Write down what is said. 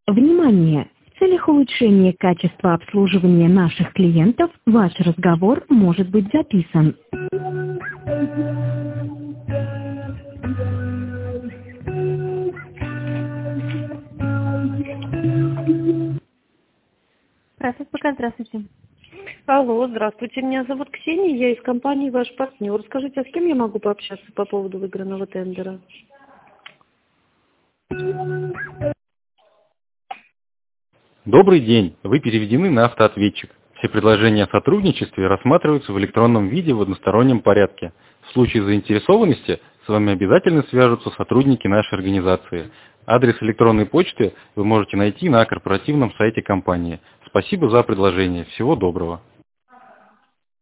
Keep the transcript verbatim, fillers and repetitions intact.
Внимание! В целях улучшения качества обслуживания наших клиентов ваш разговор может быть записан. Здравствуйте, пока, здравствуйте. Алло, здравствуйте, меня зовут Ксения, я из компании «Ваш партнер». Скажите, а с кем я могу пообщаться по поводу выигранного тендера? Добрый день! Вы переведены на автоответчик. Все предложения о сотрудничестве рассматриваются в электронном виде в одностороннем порядке. В случае заинтересованности с вами обязательно свяжутся сотрудники нашей организации. Адрес электронной почты вы можете найти на корпоративном сайте компании. Спасибо за предложение. Всего доброго.